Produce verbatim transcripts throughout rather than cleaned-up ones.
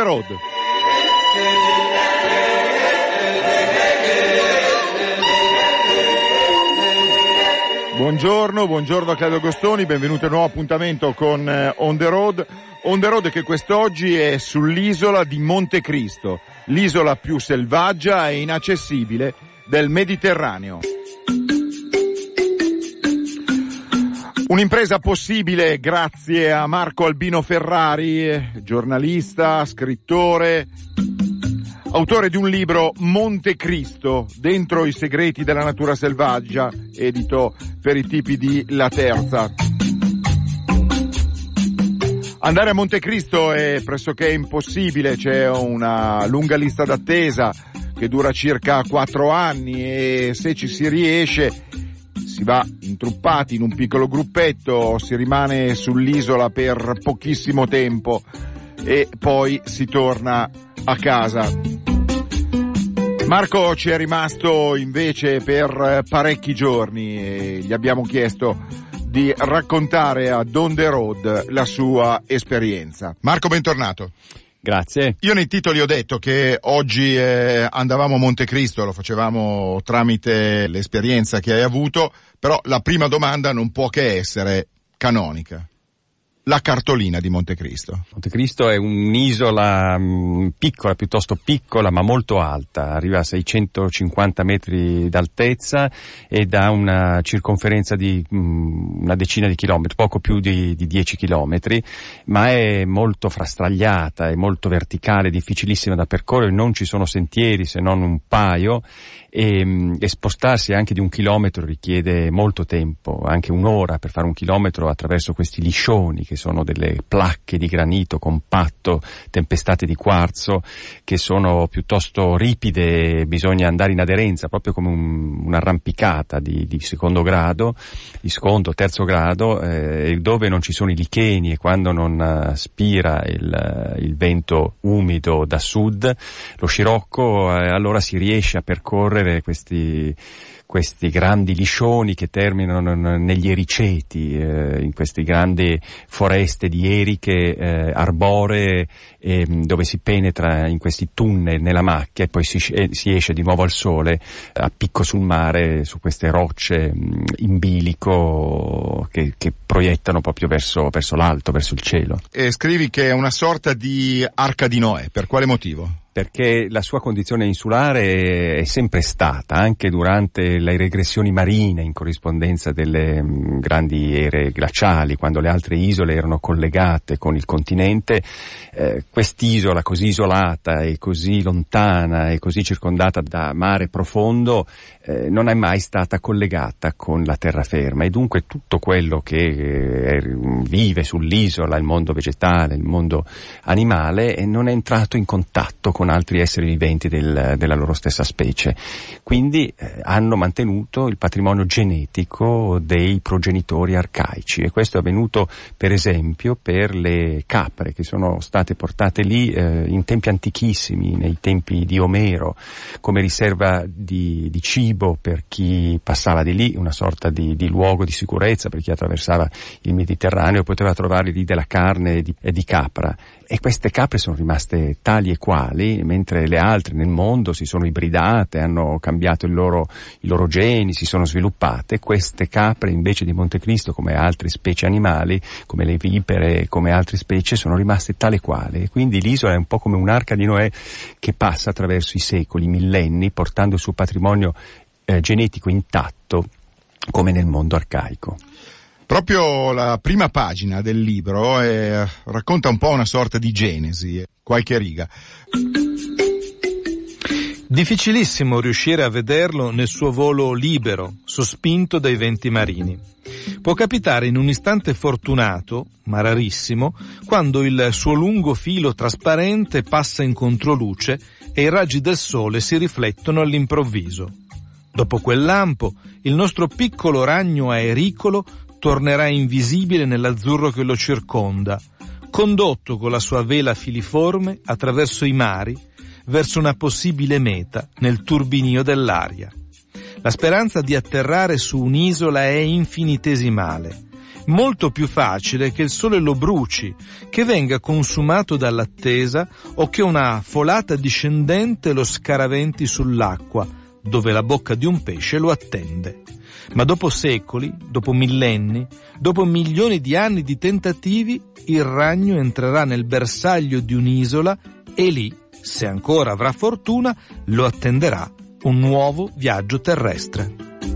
road. Buongiorno, buongiorno a Claudio Agostoni, benvenuto a un nuovo appuntamento con eh, On the Road. On the Road che quest'oggi è sull'isola di Montecristo, l'isola più selvaggia e inaccessibile del Mediterraneo. Un'impresa possibile grazie a Marco Albino Ferrari, giornalista, scrittore, autore di un libro Montecristo, dentro i segreti della natura selvaggia, edito per i tipi di La Terza. Andare a Montecristo è pressoché impossibile, c'è una lunga lista d'attesa che dura circa quattro anni e se ci si riesce si va intruppati in un piccolo gruppetto, si rimane sull'isola per pochissimo tempo e poi si torna a casa. Marco ci è rimasto invece per parecchi giorni e gli abbiamo chiesto di raccontare a On the Road la sua esperienza. Marco, bentornato. Grazie. Io nei titoli ho detto che oggi eh, andavamo a Montecristo, lo facevamo tramite l'esperienza che hai avuto, però la prima domanda non può che essere canonica. La cartolina di Montecristo. Montecristo è un'isola mh, piccola, piuttosto piccola, ma molto alta. Arriva a seicentocinquanta metri d'altezza ed ha una circonferenza di mh, una decina di chilometri, poco più di, di dieci chilometri, ma è molto frastagliata, è molto verticale, difficilissima da percorrere, non ci sono sentieri se non un paio e, mh, e spostarsi anche di un chilometro richiede molto tempo, anche un'ora per fare un chilometro attraverso questi liscioni che sono delle placche di granito compatto, tempestate di quarzo, che sono piuttosto ripide, bisogna andare in aderenza, proprio come un, un'arrampicata di, di secondo grado, di secondo, terzo grado, eh, dove non ci sono i licheni e quando non uh, spira il, il vento umido da sud, lo scirocco, eh, allora si riesce a percorrere questi questi grandi liscioni che terminano negli ericeti, eh, in queste grandi foreste di eriche eh, arboree, eh, dove si penetra in questi tunnel nella macchia e poi si, eh, si esce di nuovo al sole a picco sul mare, su queste rocce mh, in bilico che, che proiettano proprio verso, verso l'alto, verso il cielo. E scrivi che è una sorta di arca di Noè, per quale motivo? Perché la sua condizione insulare è sempre stata, anche durante le regressioni marine in corrispondenza delle mh, grandi ere glaciali, quando le altre isole erano collegate con il continente, eh, quest'isola così isolata e così lontana e così circondata da mare profondo eh, non è mai stata collegata con la terraferma e dunque tutto quello che eh, vive sull'isola, il mondo vegetale, il mondo animale, eh, non è entrato in contatto con altri esseri viventi del, della loro stessa specie. Quindi eh, hanno mantenuto il patrimonio genetico dei progenitori arcaici e questo è avvenuto per esempio per le capre che sono state portate lì eh, in tempi antichissimi, nei tempi di Omero, come riserva di, di cibo per chi passava di lì, una sorta di, di luogo di sicurezza per chi attraversava il Mediterraneo, poteva trovare lì della carne di, di capra. E queste capre sono rimaste tali e quali, mentre le altre nel mondo si sono ibridate, hanno cambiato il loro, i loro geni, si sono sviluppate. Queste capre invece di Montecristo, come altre specie animali, come le vipere, come altre specie, sono rimaste tale e quali. E quindi l'isola è un po' come un'arca di Noè che passa attraverso i secoli, i millenni, portando il suo patrimonio eh, genetico intatto, come nel mondo arcaico. Proprio la prima pagina del libro eh, racconta un po' una sorta di genesi, qualche riga. Difficilissimo riuscire a vederlo nel suo volo libero, sospinto dai venti marini. Può capitare in un istante fortunato, ma rarissimo, quando il suo lungo filo trasparente passa in controluce e i raggi del sole si riflettono all'improvviso. Dopo quel lampo, il nostro piccolo ragno aericolo tornerà invisibile nell'azzurro che lo circonda, condotto con la sua vela filiforme attraverso i mari verso una possibile meta nel turbinio dell'aria. La speranza di atterrare su un'isola è infinitesimale molto più facile che il sole lo bruci, che venga consumato dall'attesa o che una folata discendente lo scaraventi sull'acqua, dove la bocca di un pesce lo attende. Ma dopo secoli, dopo millenni, dopo milioni di anni di tentativi, il ragno entrerà nel bersaglio di un'isola e lì, se ancora avrà fortuna, lo attenderà un nuovo viaggio terrestre.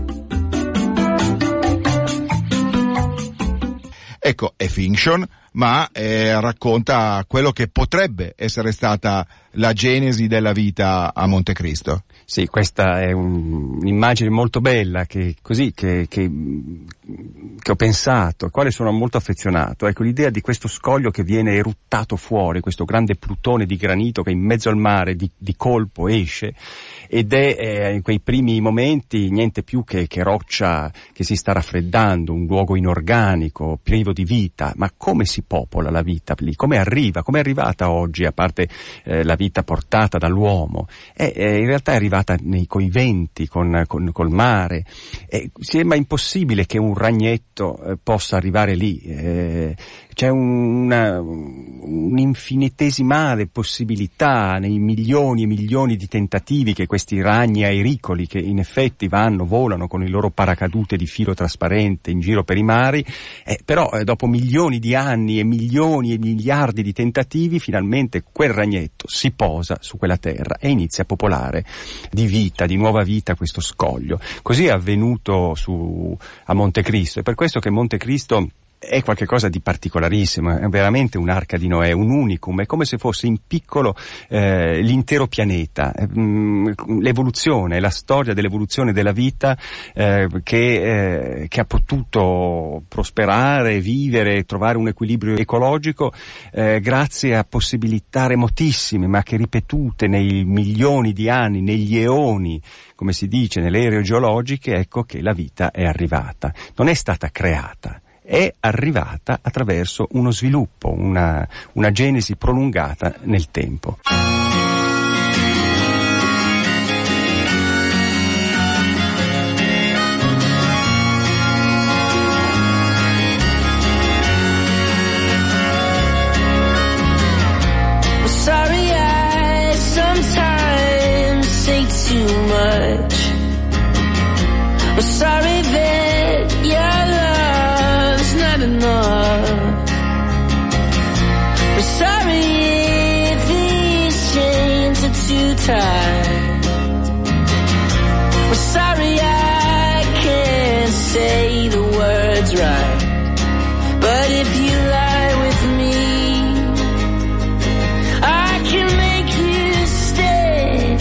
Ecco, è fiction, ma eh, racconta quello che potrebbe essere stata la genesi della vita a Montecristo. Sì, questa è un, un'immagine molto bella che così che, che, che ho pensato, a quale sono molto affezionato. Ecco, l'idea di questo scoglio che viene eruttato fuori, questo grande plutone di granito che in mezzo al mare di, di colpo esce, ed è eh, in quei primi momenti niente più che, che roccia che si sta raffreddando, un luogo inorganico, privo di vita. Ma come si popola la vita lì? Come arriva? Come è arrivata oggi, a parte eh, la vita portata dall'uomo? È, è, in realtà è arrivata nei, coi venti, con, con, col mare. Eh, sembra impossibile che un ragnetto eh, possa arrivare lì. Eh, c'è una, un'infinitesimale possibilità nei milioni e milioni di tentativi che questi ragni aericoli, che in effetti vanno, volano con il loro paracadute di filo trasparente in giro per i mari, eh, però eh, dopo milioni di anni e milioni e miliardi di tentativi, finalmente quel ragnetto si posa su quella terra e inizia a popolare di vita, di nuova vita, questo scoglio. Così è avvenuto su, a Montecristo, è per questo che Montecristo è qualcosa di particolarissimo, è veramente un'arca di Noè, un unicum, è come se fosse in piccolo eh, l'intero pianeta, l'evoluzione, la storia dell'evoluzione della vita eh, che, eh, che ha potuto prosperare, vivere, trovare un equilibrio ecologico eh, grazie a possibilità remotissime, ma che ripetute nei milioni di anni, negli eoni, come si dice, nelle ere geologiche, ecco che la vita è arrivata, non è stata creata. È arrivata attraverso uno sviluppo, una, una genesi prolungata nel tempo. Sorry, I sometimes say too much. I'm sorry that your love's not enough. I'm sorry if these chains are too tight. I'm sorry I can't say the words right. But if you lie with me, I can make you stay.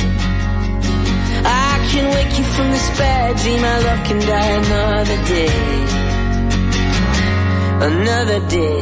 I can wake you from this bad dream. Our love can die another day. Another day.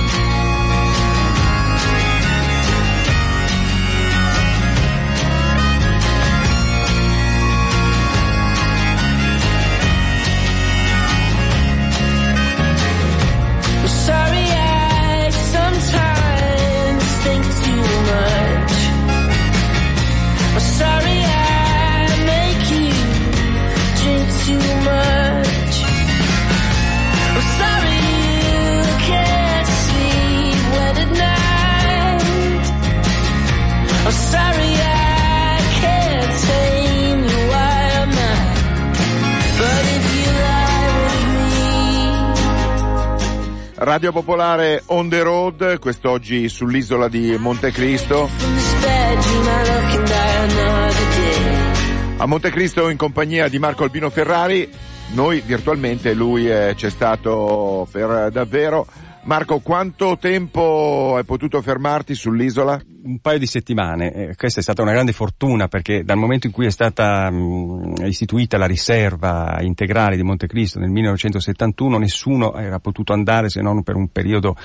I'm sorry I sometimes think too much. I'm sorry I make you drink too much. I'm sorry I'm sorry I can't tame you wild mind. But if you lie with me. Radio Popolare on the road, quest'oggi sull'isola di Montecristo. A Montecristo in compagnia di Marco Albino Ferrari, noi virtualmente, lui eh, c'è stato per davvero. Marco, quanto tempo hai potuto fermarti sull'isola? Un paio di settimane. Eh, questa è stata una grande fortuna, perché dal momento in cui è stata mh, istituita la riserva integrale di Montecristo nel millenovecentosettantuno, nessuno era potuto andare se non per un periodo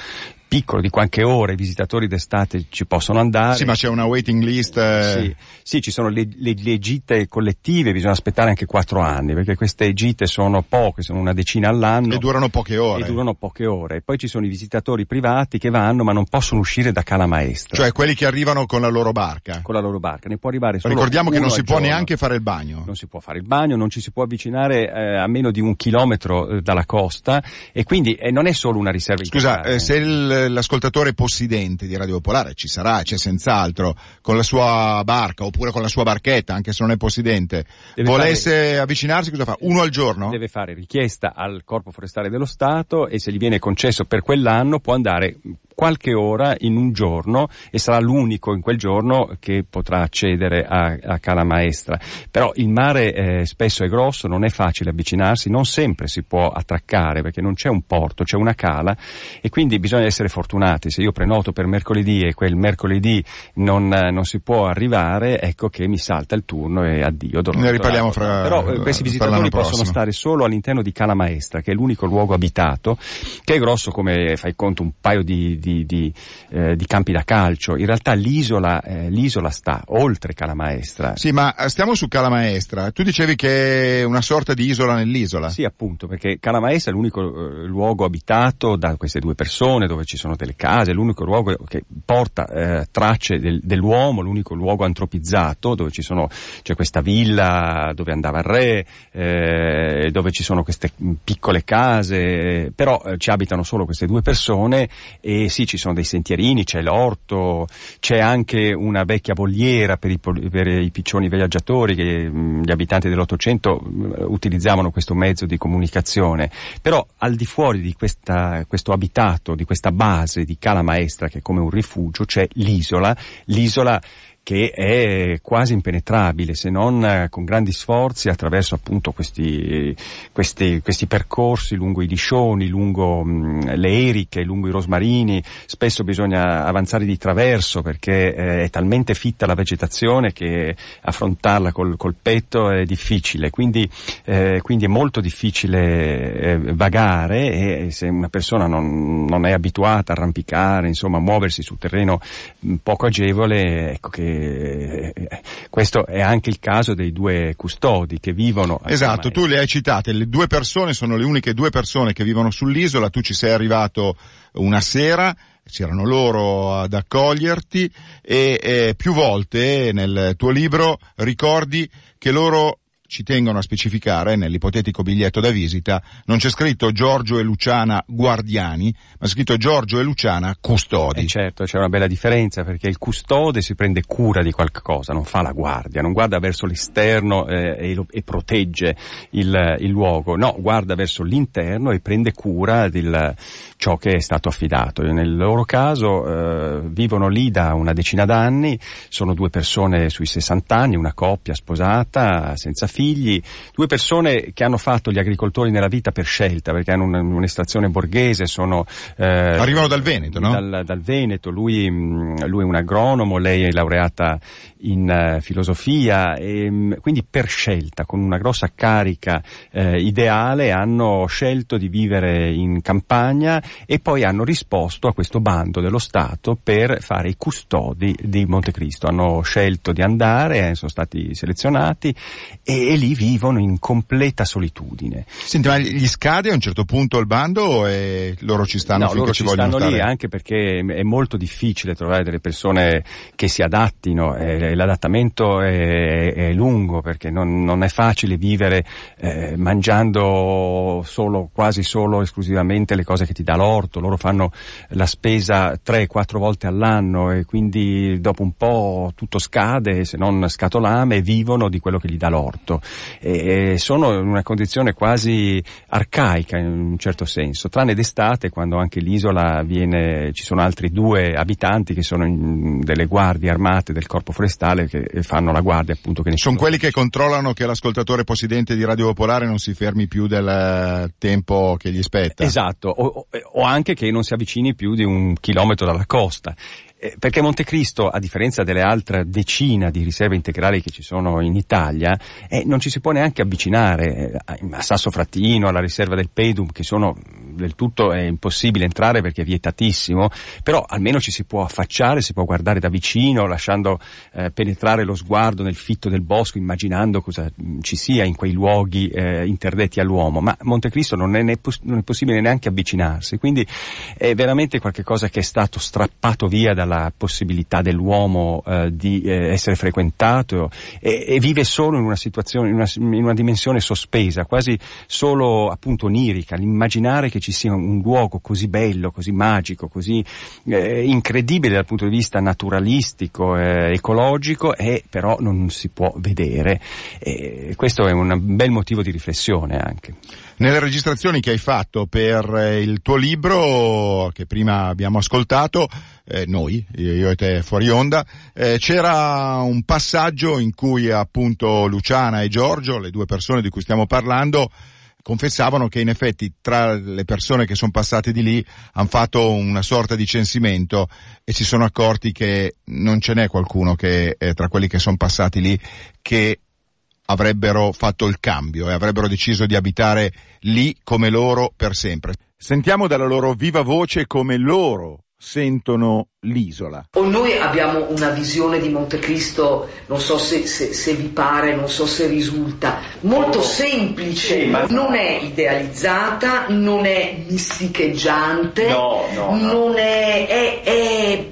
piccolo di qualche ora, i visitatori d'estate ci possono andare. Sì, ma c'è una waiting list. Eh... Sì, sì, ci sono le, le, le gite collettive, bisogna aspettare anche quattro anni, perché queste gite sono poche, sono una decina all'anno. E durano poche ore. E durano poche ore. E poi ci sono i visitatori privati che vanno, ma non possono uscire da Cala Maestra. Cioè quelli che arrivano con la loro barca. Con la loro barca, ne può arrivare solo Ricordiamo che non si può giorno. neanche fare il bagno. Non si può fare il bagno, non ci si può avvicinare eh, a meno di un chilometro eh, dalla costa, e quindi eh, non è solo una riserva. Scusa, eh, se il, l'ascoltatore possidente di Radio Popolare, ci sarà, c'è senz'altro, con la sua barca oppure con la sua barchetta, anche se non è possidente, deve volesse fare, avvicinarsi, cosa fa? Uno al giorno? Deve fare richiesta al Corpo Forestale dello Stato, e se gli viene concesso per quell'anno può andare qualche ora in un giorno, e sarà l'unico in quel giorno che potrà accedere a, a Cala Maestra. Però il mare eh, spesso è grosso, non è facile avvicinarsi, non sempre si può attraccare perché non c'è un porto, c'è una cala, e quindi bisogna essere fortunati. Se io prenoto per mercoledì e quel mercoledì non, non si può arrivare, ecco che mi salta il turno e addio. Ne riparliamo fra. Però eh, questi visitatori possono stare solo all'interno di Cala Maestra, che è l'unico luogo abitato, che è grosso come, fai conto, un paio di, di Di, di, eh, di campi da calcio. In realtà l'isola, eh, l'isola sta oltre Cala Maestra. Sì, ma stiamo su Cala Maestra. Tu dicevi che è una sorta di isola nell'isola. Sì, appunto, perché Cala Maestra è l'unico eh, luogo abitato da queste due persone, dove ci sono delle case, l'unico luogo che porta eh, tracce del, dell'uomo, l'unico luogo antropizzato, dove ci sono, c'è questa villa dove andava il re, eh, dove ci sono queste piccole case, però eh, ci abitano solo queste due persone. E sì, ci sono dei sentierini, c'è l'orto, c'è anche una vecchia voliera per i, per i piccioni viaggiatori, che mh, gli abitanti dell'Ottocento mh, utilizzavano questo mezzo di comunicazione. Però al di fuori di questa, questo abitato, di questa base di Cala Maestra, che è come un rifugio, c'è l'isola, l'isola che è quasi impenetrabile, se non con grandi sforzi, attraverso appunto questi, questi, questi percorsi lungo i liscioni, lungo mh, le eriche, lungo i rosmarini. Spesso bisogna avanzare di traverso perché eh, è talmente fitta la vegetazione che affrontarla col, col petto è difficile, quindi, eh, quindi è molto difficile eh, vagare, e se una persona non, non è abituata a arrampicare, insomma a muoversi su terreno mh, poco agevole, ecco che questo è anche il caso dei due custodi che vivono. Esatto, tu le hai citate, le due persone sono le uniche due persone che vivono sull'isola. Tu ci sei arrivato una sera, c'erano loro ad accoglierti, e, e più volte nel tuo libro ricordi che loro ci tengono a specificare, nell'ipotetico biglietto da visita, non c'è scritto Giorgio e Luciana guardiani, ma è scritto Giorgio e Luciana custodi. Eh certo, c'è una bella differenza, perché il custode si prende cura di qualcosa, non fa la guardia, non guarda verso l'esterno eh, e, lo, e protegge il, il luogo, no, guarda verso l'interno e prende cura di ciò che è stato affidato. Nel loro caso eh, vivono lì da una decina d'anni, sono due persone sui sessanta anni, una coppia sposata, senza figli, figli, due persone che hanno fatto gli agricoltori nella vita per scelta, perché hanno un, un'estrazione borghese, sono eh, arrivano dal Veneto, no? Dal, dal Veneto, lui, lui è un agronomo, lei è laureata in uh, filosofia, e quindi per scelta, con una grossa carica eh, ideale, hanno scelto di vivere in campagna, e poi hanno risposto a questo bando dello Stato per fare i custodi di Montecristo. Hanno scelto di andare, eh, sono stati selezionati, e e lì vivono in completa solitudine. Senti, ma gli scade a un certo punto il bando, e loro ci stanno no, finché loro ci ci vogliono stanno stare? Lì, anche perché è molto difficile trovare delle persone che si adattino, eh, l'adattamento è, è lungo, perché non, non è facile vivere eh, mangiando solo, quasi solo, esclusivamente le cose che ti dà l'orto. Loro fanno la spesa tre quattro volte all'anno, e quindi dopo un po' tutto scade, se non scatolame, e vivono di quello che gli dà l'orto. E sono in una condizione quasi arcaica in un certo senso, tranne d'estate, quando anche l'isola viene, ci sono altri due abitanti che sono in, delle guardie armate del Corpo Forestale, che fanno la guardia, appunto. Che sono quelli che controllano che l'ascoltatore possidente di Radio Popolare non si fermi più del tempo che gli spetta. Esatto, o, o anche che non si avvicini più di un chilometro dalla costa. Eh, perché Montecristo, a differenza delle altre decine di riserve integrali che ci sono in Italia, eh, non ci si può neanche avvicinare eh, a Sasso Fratino, alla riserva del Pedum, che sono del tutto è impossibile entrare perché è vietatissimo, però almeno ci si può affacciare, si può guardare da vicino, lasciando eh, penetrare lo sguardo nel fitto del bosco, immaginando cosa mh, ci sia in quei luoghi eh, interdetti all'uomo. Ma Montecristo non è, ne, non è possibile neanche avvicinarsi, quindi è veramente qualcosa che è stato strappato via dalla possibilità dell'uomo eh, di eh, essere frequentato e, e vive solo in una situazione, in una, in una dimensione sospesa, quasi solo appunto onirica, l'immaginare che ci sia un luogo così bello, così magico, così eh, incredibile dal punto di vista naturalistico, eh, ecologico, e però non si può vedere. E questo è un bel motivo di riflessione anche. Nelle registrazioni che hai fatto per eh, il tuo libro, che prima abbiamo ascoltato, eh, noi, io e te fuori onda, eh, c'era un passaggio in cui appunto Luciana e Giorgio, le due persone di cui stiamo parlando, confessavano che in effetti tra le persone che sono passate di lì hanno fatto una sorta di censimento e si sono accorti che non ce n'è qualcuno che eh, tra quelli che sono passati lì che avrebbero fatto il cambio e avrebbero deciso di abitare lì come loro per sempre. Sentiamo dalla loro viva voce come loro sentono l'isola. Noi abbiamo una visione di Montecristo, non so se, se, se vi pare, non so se risulta, molto semplice, ma non è idealizzata, non è misticheggiante, no, no, no. non è, è, è,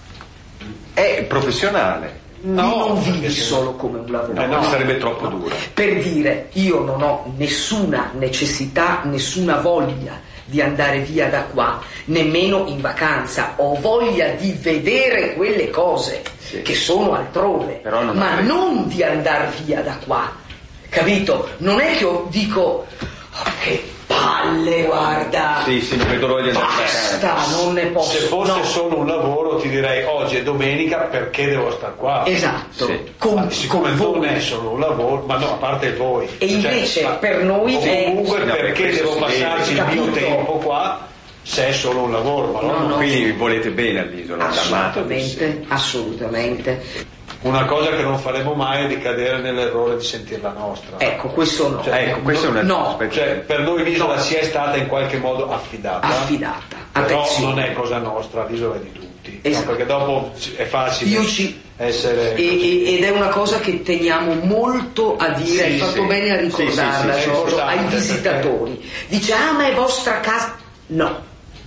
è professionale. No, non vivi solo come un lavoro. Eh, no, sarebbe troppo no. dura. Per dire, io non ho nessuna necessità, nessuna voglia di andare via da qua, nemmeno in vacanza. Ho voglia di vedere quelle cose sì. che sono altrove, non ma avrei... non di andare via da qua, capito? Non è che io dico oh, che palle, guarda, sì, sì, non vedo l'ora di andare basta, non ne posso. Se fosse no. solo un lavoro ti direi oggi è domenica, perché devo stare qua? Esatto, sì. con, siccome con non voi. è solo un lavoro, ma no, a parte voi. E invece cioè, per noi è comunque è... perché no, devo passarci il mio tempo qua se è solo un lavoro, ma no, no, quindi sì. volete bene all'isola? Assolutamente, assolutamente. Una cosa che non faremo mai è di cadere nell'errore di sentirla nostra. Ecco, questo no. Cioè, ecco, questo no, è un no. Cioè, per noi l'isola no. si è stata in qualche modo affidata. Affidata. Però Attenzione. non è cosa nostra, l'isola è di tutti. Esatto. No, perché dopo è facile Io ci... essere... E, ed è una cosa che teniamo molto a dire, sì, hai fatto sì. bene a ricordarla, sì, sì, sì, Giorgio, ai perché... visitatori. Dice, ah ma è vostra casa. No.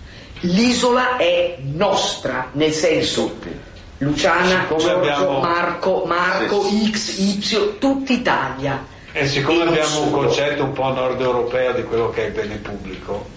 L'isola è nostra, nel senso... Luciana, siccome Giorgio, abbiamo... Marco, Marco, sì, X, Y, tutta Italia. E siccome e abbiamo un solo. concetto un po' nord europeo di quello che è il bene pubblico,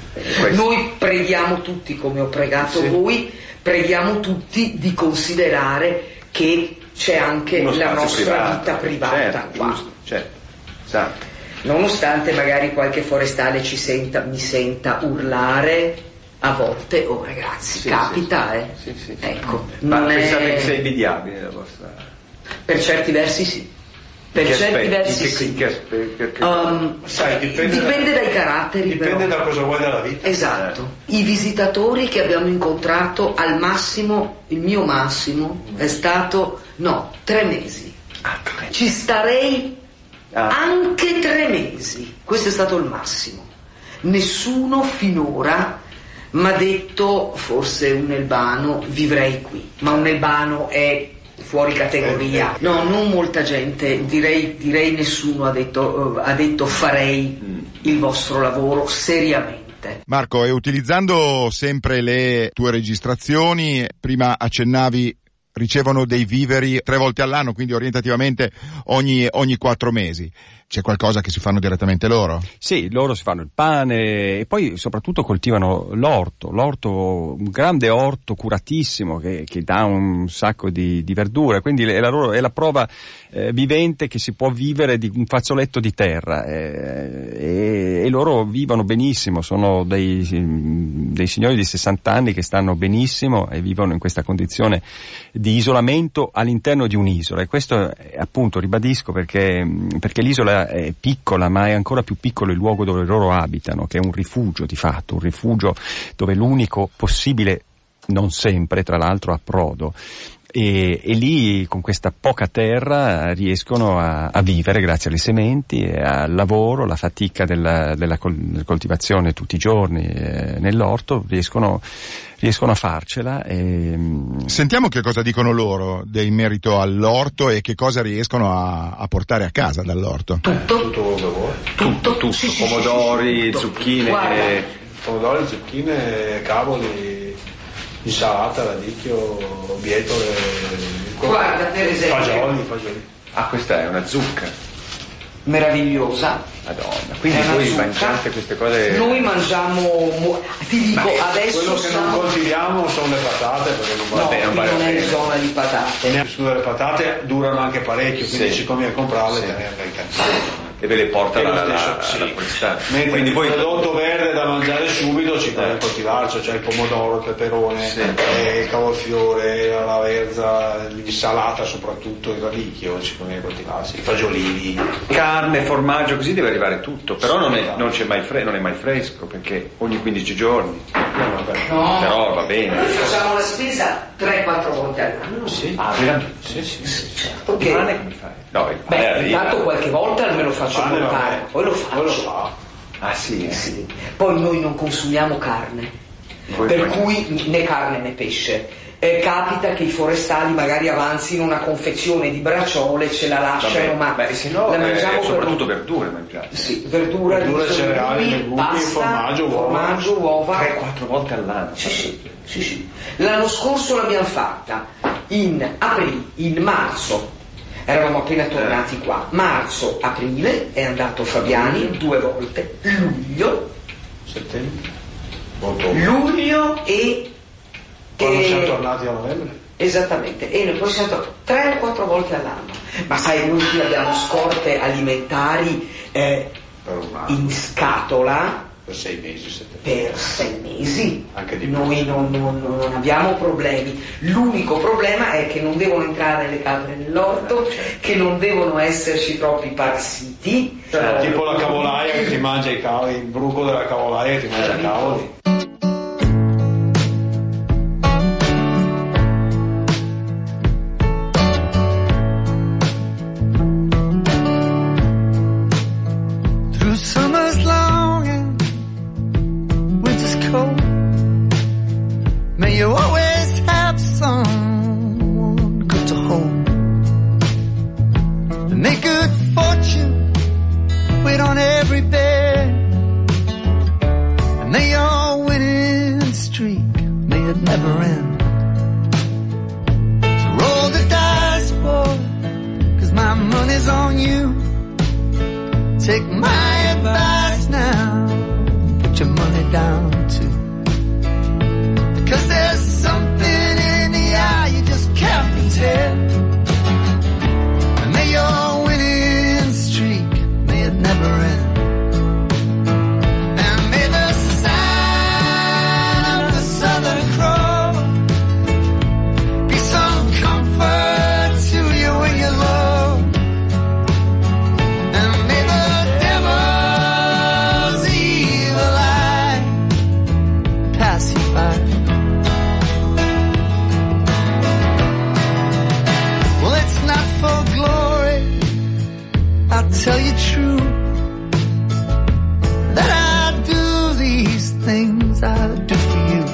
noi preghiamo tutti, come ho pregato sì. voi, preghiamo tutti di considerare che c'è anche la nostra privato, vita privata certo, qua. Giusto, certo, esatto. Nonostante magari qualche forestale ci senta, mi senta urlare a volte, oh ragazzi, sì, capita, sì, eh. Sì, sì, sì. Ecco, ma non pensate è... che sia invidiabile la vostra... Per certi versi sì. Per che certi aspetti, versi che, sì. Che aspetti, che, che... Um, sai, dipende, dipende da, dai caratteri. Dipende però. da cosa vuoi dalla vita. Esatto. I visitatori che abbiamo incontrato al massimo, il mio massimo, è stato, no, tre mesi. Ah, tre. Ci starei ah. anche tre mesi. Questo è stato il massimo. Nessuno finora mi ha detto, forse un elbano, vivrei qui. Ma un elbano è... fuori categoria. No, non molta gente, direi, direi nessuno ha detto, uh, ha detto farei mm. il vostro lavoro seriamente. Marco, e utilizzando sempre le tue registrazioni, prima accennavi ricevono dei viveri tre volte all'anno, quindi orientativamente ogni, ogni quattro mesi. C'è qualcosa che si fanno direttamente loro? Sì, loro si fanno il pane e poi soprattutto coltivano l'orto, l'orto, un grande orto curatissimo che, che dà un sacco di, di verdure, quindi è la, loro, è la prova eh, vivente che si può vivere di un fazzoletto di terra eh, e, e loro vivono benissimo, sono dei, dei signori di sessanta anni che stanno benissimo e vivono in questa condizione di isolamento all'interno di un'isola e questo è, appunto ribadisco perché, perché l'isola è piccola ma è ancora più piccolo il luogo dove loro abitano, che è un rifugio di fatto, un rifugio dove l'unico possibile non sempre tra l'altro approdo. E, e lì con questa poca terra riescono a, a vivere grazie alle sementi, e al lavoro, la fatica della, della coltivazione tutti i giorni eh, nell'orto, riescono, riescono a farcela. E... Sentiamo che cosa dicono loro in merito all'orto e che cosa riescono a, a portare a casa dall'orto. Tutto, Tutto quello che vuoi. tutto, tutto, sì, sì, pomodori, sì, tutto. zucchine. Guarda, Pomodori, zucchine, cavoli, insalata, radicchio, bietole, Guarda, per esempio. fagioli, fagioli. Ah, questa è una zucca. Meravigliosa. Madonna, quindi È una voi zucca. mangiate queste cose. Noi mangiamo, mo- ti dico, Ma adesso quello che non siamo... consigliamo sono le patate, perché non No, va qui bene. non vale non la è pena. zona di patate. Ne- Scusa, le patate durano anche parecchio, quindi Sì. ci conviene comprarle Sì. e tenerle in cantina. E ve le porta È lo la, stesso, la, sì. la forestale. Mentre Quindi il voi prodotto verde da mangiare subito ci conviene Eh. coltivarci, cioè il pomodoro, il peperone, Sì. eh, il cavolfiore, la verza, l'insalata, soprattutto il radicchio, ci conviene coltivarsi, i fagiolini. carne, formaggio, così deve arrivare tutto, però non è, non c'è mai fre- non è mai fresco, perché ogni quindici giorni. No, vabbè. No, Però va bene. noi facciamo la spesa tre quattro volte all'anno. Sì. Ah, veramente? Sì, sì, sì. Perché? Il pane come fai? No, il pane Beh, arriva. intanto qualche volta me lo faccio Pane, portare, vabbè. poi lo Poi lo faccio. fa. Ah sì, eh. Sì. Poi noi non consumiamo carne, Voi per poi- cui né carne né pesce. Eh, capita che i forestali magari avanzino una confezione di braciole, ce la lasciano, ma Beh, se no, la eh, mangiamo per soprattutto un- verdure mangiate. Sì, verdura, Verdura, riso, cereali, legumi, legumi, pasta, formaggio, uova. formaggio, uova. tre quattro volte all'anno. Sì, sì, sì, sì. L'anno scorso l'abbiamo fatta in aprile, in marzo. Eravamo appena tornati qua. Marzo, aprile, è andato Fabiani due volte. Luglio, Settembre. Ottobre. luglio e... Quando e- siamo tornati a novembre? Esattamente, e noi poi siamo tornati tre o quattro volte all'anno. Ma sai, noi qui abbiamo scorte alimentari eh, Per un anno. in scatola Per sei mesi, sette. per sei mesi. Anche di più. Noi non, non- non abbiamo problemi. L'unico problema è che non devono entrare le capre nell'orto, che non devono esserci troppi parassiti. Cioè, tipo la cavolaia che ti mangia i cavoli, il bruco della cavolaia che ti mangia i cavoli. Through summer's long and winter's cold, may you always have someone good to hold. And may good fortune wait on every bed, and may your winning streak, may it never end. So roll the dice, boy, 'cause my money's on you. Take my advice now, put your money down too. Because there's something in the eye you just can't pretend. And may your winning streak, may it never end. And may the sign of the Southern Cross be some comfort to you when you're low. And may the devil's evil eye pass you by. Well, it's not for glory, I'll tell you true, that I do these things I do for you.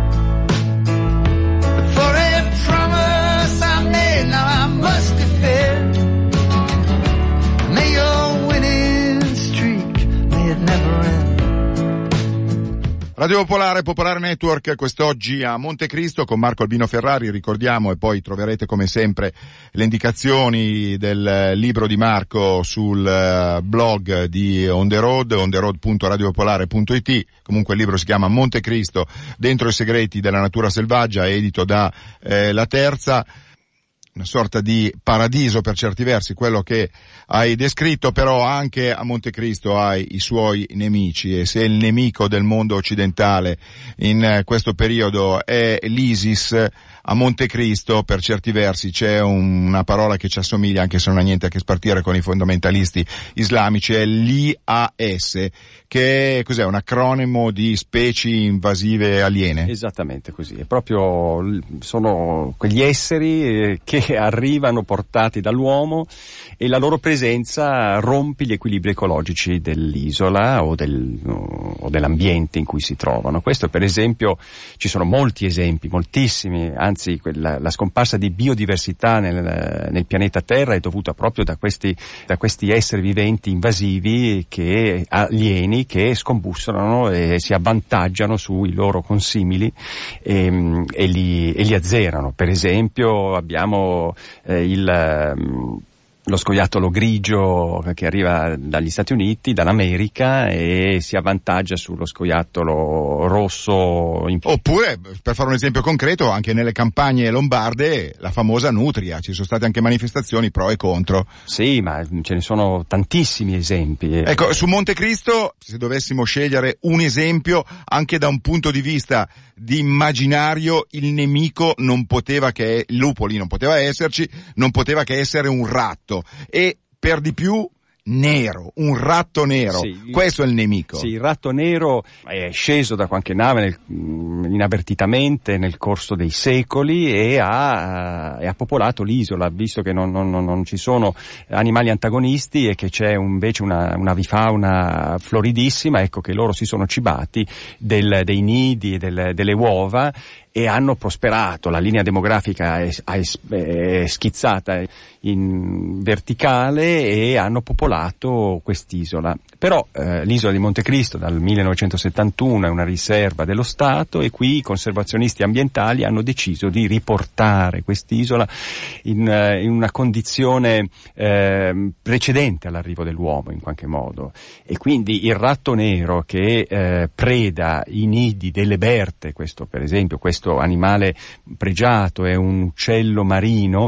But for a promise I made, now I must defend. May your winning streak, may it never end. Radio Popolare, Popolare Network, quest'oggi a Montecristo con Marco Albino Ferrari, ricordiamo, e poi troverete come sempre le indicazioni del libro di Marco sul eh, blog di On The Road, on the road punto radio popolare punto it. Comunque il libro si chiama Montecristo, dentro i segreti della natura selvaggia, edito da eh, La Terza. Una sorta di paradiso per certi versi, quello che hai descritto, però anche a Montecristo hai i suoi nemici, e se il nemico del mondo occidentale in questo periodo è l'ISIS, a Montecristo, per certi versi c'è un, una parola che ci assomiglia, anche se non ha niente a che spartire con i fondamentalisti islamici, è l'I A S, che cos'è? Un acronimo di specie invasive aliene? Esattamente così, è proprio, sono quegli esseri che arrivano portati dall'uomo e la loro presenza rompe gli equilibri ecologici dell'isola o, del, o dell'ambiente in cui si trovano. Questo, per esempio, ci sono molti esempi, moltissimi, anzi quella, la scomparsa di biodiversità nel, nel pianeta Terra è dovuta proprio da questi, da questi esseri viventi invasivi, che alieni, che scombussolano e si avvantaggiano sui loro consimili e, e, li, e li azzerano. Per esempio abbiamo eh, il lo scoiattolo grigio che arriva dagli Stati Uniti, dall'America, e si avvantaggia sullo scoiattolo rosso. In... Oppure, per fare un esempio concreto, anche nelle campagne lombarde, la famosa nutria, ci sono state anche manifestazioni pro e contro. Sì, ma ce ne sono tantissimi esempi. Ecco, su Montecristo, se dovessimo scegliere un esempio, anche da un punto di vista di immaginario, il nemico non poteva che, il lupo lì non poteva esserci, non poteva che essere un ratto, e per di più nero, un ratto nero, sì, questo è il nemico. Sì, il ratto nero è sceso da qualche nave nel, inavvertitamente nel corso dei secoli e ha, e ha popolato l'isola, visto che non, non, non ci sono animali antagonisti e che c'è invece una, una avifauna floridissima. Ecco che loro si sono cibati del, dei nidi e del, delle uova e hanno prosperato. La linea demografica è, è schizzata in verticale e hanno popolato quest'isola. Però eh, l'isola di Montecristo dal millenovecentosettantuno è una riserva dello Stato e qui i conservazionisti ambientali hanno deciso di riportare quest'isola in, uh, in una condizione eh, precedente all'arrivo dell'uomo, in qualche modo. E quindi il ratto nero che eh, preda i nidi delle berte, questo per esempio, questo animale pregiato è un uccello marino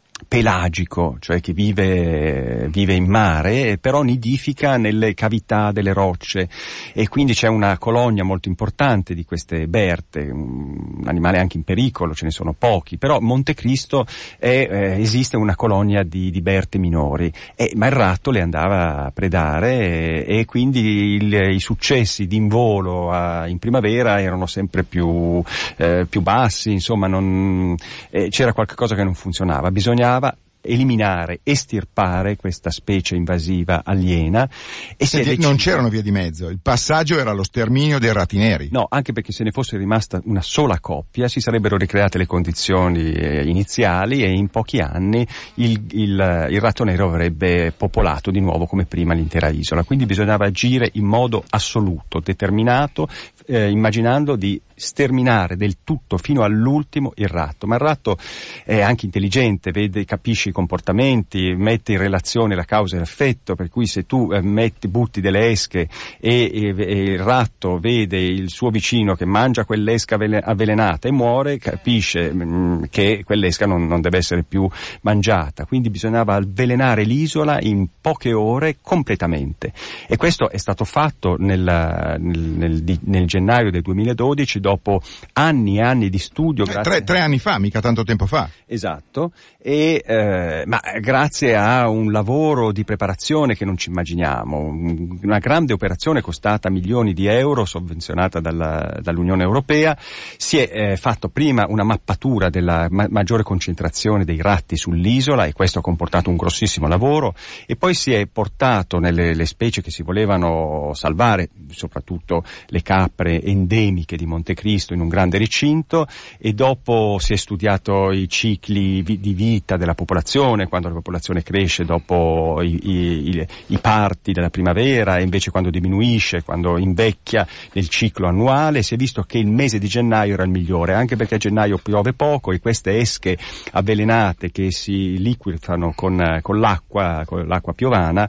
pelagico, cioè che vive, vive in mare, però nidifica nelle cavità delle rocce, e quindi c'è una colonia molto importante di queste berte, un animale anche in pericolo, ce ne sono pochi, però Montecristo è, eh, esiste una colonia di, di berte minori, e, ma il ratto le andava a predare e, e quindi il, i successi d'involo a, in primavera erano sempre più, eh, più bassi, insomma non, eh, c'era qualcosa che non funzionava, bisognava eliminare, estirpare questa specie invasiva aliena. E si è deciso... Non c'erano vie di mezzo, il passaggio era lo sterminio dei rati neri. No, anche perché se ne fosse rimasta una sola coppia si sarebbero ricreate le condizioni eh, iniziali e in pochi anni il, il, il ratto nero avrebbe popolato di nuovo come prima l'intera isola. Quindi bisognava agire in modo assoluto, determinato, eh, immaginando di sterminare del tutto fino all'ultimo il ratto. Ma il ratto è anche intelligente, vede, capisce i comportamenti, mette in relazione la causa e l'effetto, per cui se tu eh, metti, butti delle esche e, e, e il ratto vede il suo vicino che mangia quell'esca avvelenata e muore, capisce mh, che quell'esca non, non deve essere più mangiata. Quindi bisognava avvelenare l'isola in poche ore completamente, e questo è stato fatto nel, nel, nel, nel gennaio del duemiladodici, dopo anni e anni di studio. Eh, tre, tre anni fa, mica tanto tempo fa. Esatto, e eh, ma grazie a un lavoro di preparazione che non ci immaginiamo, una grande operazione costata milioni di euro, sovvenzionata dalla, dall'Unione Europea, si è eh, fatto prima una mappatura della ma- maggiore concentrazione dei ratti sull'isola, e questo ha comportato un grossissimo lavoro, e poi si è portato nelle le specie che si volevano salvare, soprattutto le capre endemiche di Montecristo, in un grande recinto, e dopo si è studiato i cicli vi- di vita della popolazione, quando la popolazione cresce dopo i, i, i parti della primavera, e invece quando diminuisce, quando invecchia nel ciclo annuale. Si è visto che il mese di gennaio era il migliore, anche perché a gennaio piove poco, e queste esche avvelenate che si liquefano con, con l'acqua, con l'acqua piovana,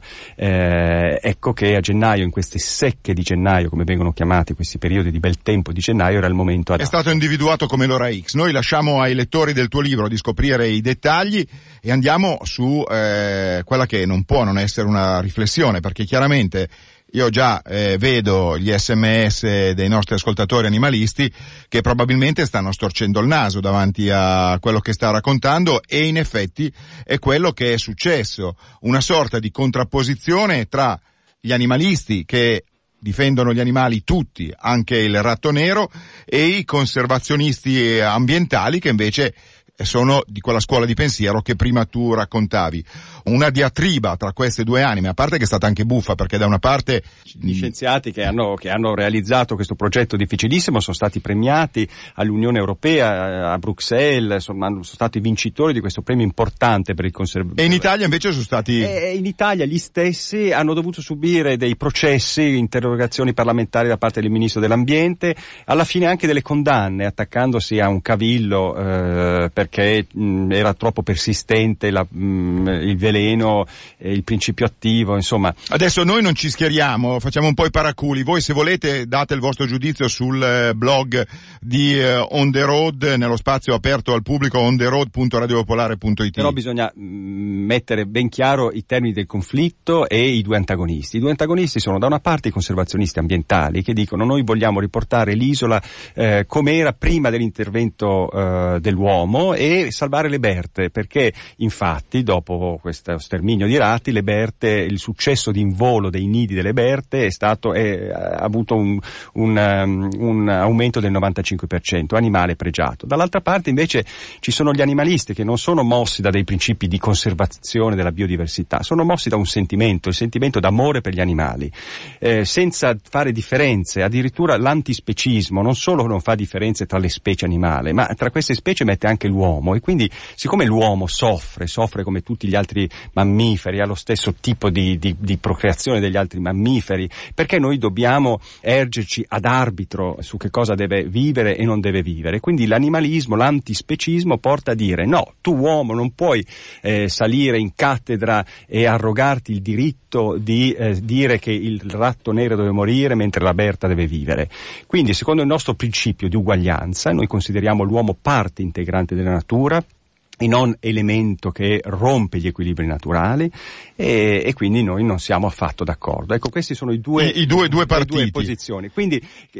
eh, ecco che a gennaio, in queste secche di gennaio, come vengono chiamati questi periodi di bel tempo di gennaio, era il momento adatto. È stato individuato come l'ora X. Noi lasciamo ai lettori del tuo libro di scoprire i dettagli e andiamo su eh, quella che non può non essere una riflessione, perché chiaramente io già eh, vedo gli sms dei nostri ascoltatori animalisti che probabilmente stanno storcendo il naso davanti a quello che sta raccontando, e in effetti è quello che è successo, una sorta di contrapposizione tra gli animalisti che difendono gli animali tutti, anche il ratto nero, e i conservazionisti ambientali che invece sono di quella scuola di pensiero che prima tu raccontavi. Una diatriba tra queste due anime, a parte che è stata anche buffa, perché da una parte gli scienziati che hanno, che hanno realizzato questo progetto difficilissimo sono stati premiati all'Unione Europea, a Bruxelles, insomma, sono stati vincitori di questo premio importante per il conservatorio. E in Italia invece sono stati... E in Italia gli stessi hanno dovuto subire dei processi, interrogazioni parlamentari da parte del Ministro dell'Ambiente, alla fine anche delle condanne, attaccandosi a un cavillo eh, perché mh, era troppo persistente la, mh, il veleno, eh, il principio attivo, insomma. Adesso noi non ci schieriamo, facciamo un po' i paraculi. Voi, se volete, date il vostro giudizio sul eh, blog di eh, On The Road, nello spazio aperto al pubblico on the road punto radio popolare punto it. Però bisogna mh, mettere ben chiaro i termini del conflitto e i due antagonisti. I due antagonisti sono da una parte i conservazionisti ambientali che dicono: noi vogliamo riportare l'isola eh, come era prima dell'intervento eh, dell'uomo e salvare le berte, perché infatti dopo questo sterminio di ratti le berte, il successo di involo dei nidi delle berte è stato è, ha avuto un, un, um, un aumento del novantacinque per cento, animale pregiato. Dall'altra parte invece ci sono gli animalisti che non sono mossi da dei principi di conservazione della biodiversità, sono mossi da un sentimento, il sentimento d'amore per gli animali, eh, senza fare differenze. Addirittura l'antispecismo non solo non fa differenze tra le specie animali, ma tra queste specie mette anche l'uomo. E quindi, siccome l'uomo soffre, soffre come tutti gli altri mammiferi, ha lo stesso tipo di, di, di procreazione degli altri mammiferi, perché noi dobbiamo ergerci ad arbitro su che cosa deve vivere e non deve vivere? Quindi l'animalismo, l'antispecismo porta a dire: no, tu uomo non puoi eh, salire in cattedra e arrogarti il diritto di eh, dire che il ratto nero deve morire mentre la berta deve vivere. Quindi, secondo il nostro principio di uguaglianza, noi consideriamo l'uomo parte integrante della natura e non elemento che rompe gli equilibri naturali, e, e quindi noi non siamo affatto d'accordo. Ecco, questi sono i due, I, i due, due partiti. due posizioni. Quindi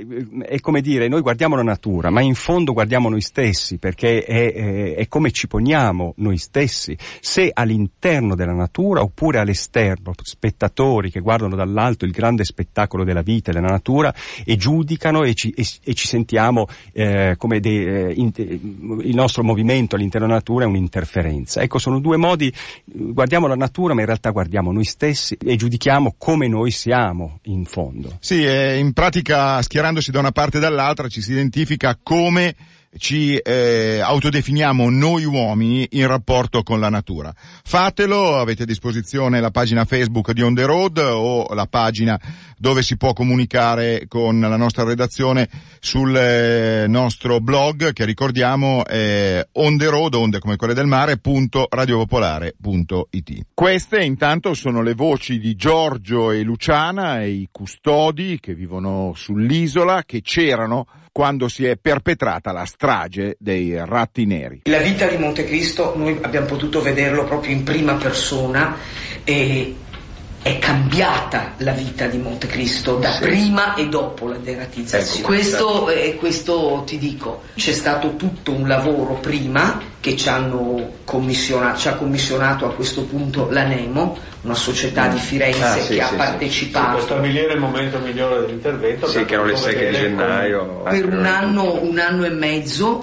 è come dire, noi guardiamo la natura, ma in fondo guardiamo noi stessi, perché è, è, è come ci poniamo noi stessi, se all'interno della natura oppure all'esterno, spettatori che guardano dall'alto il grande spettacolo della vita e della natura e giudicano e ci, e, e ci sentiamo eh, come de, eh, in, il nostro movimento all'interno della natura è un'interferenza. Ecco, sono due modi, guardiamo la natura ma in realtà guardiamo noi stessi e giudichiamo come noi siamo in fondo. Sì, eh, in pratica, schierandosi da una parte e dall'altra, ci si identifica come ci eh, autodefiniamo noi uomini in rapporto con la natura. Fatelo, avete a disposizione la pagina Facebook di On The Road o la pagina dove si può comunicare con la nostra redazione sul eh, nostro blog, che ricordiamo è on the road, onde come quelle del mare, punto radio popolare punto it. Queste intanto sono le voci di Giorgio e Luciana, i custodi che vivono sull'isola, che c'erano quando si è perpetrata la strage dei ratti neri. La vita di Montecristo noi abbiamo potuto vederlo proprio in prima persona, e è cambiata la vita di Montecristo da sì. prima e dopo la deratizzazione. Ecco, questo, eh, questo ti dico, c'è stato tutto un lavoro prima che ci hanno commissionato, ci ha commissionato a questo punto la Nemo, una società di Firenze ah, sì, che sì, ha partecipato. Sì, per stabilire il momento migliore dell'intervento. Sì, che erano le seghe di gennaio. Per un anno, un anno e mezzo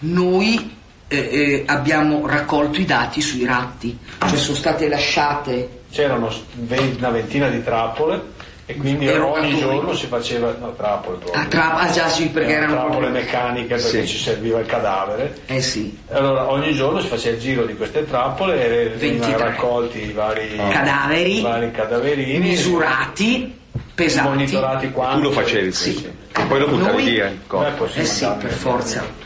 noi eh, eh, abbiamo raccolto i dati sui ratti, cioè sono state lasciate. C'erano una ventina di trappole e quindi ogni giorno si faceva no, trappole proprio. Ah, tra... ah già sì, perché erano, erano trappole proprio... meccaniche perché sì. ci serviva il cadavere. Eh sì. Allora ogni giorno si faceva il giro di queste trappole e venivano raccolti i vari cadaveri, i vari cadaverini, misurati, pesati, monitorati quanti. Tu lo facevi, sì. sì. E poi lo buttavi Noi... via il corpo. Eh, eh sì, per forza.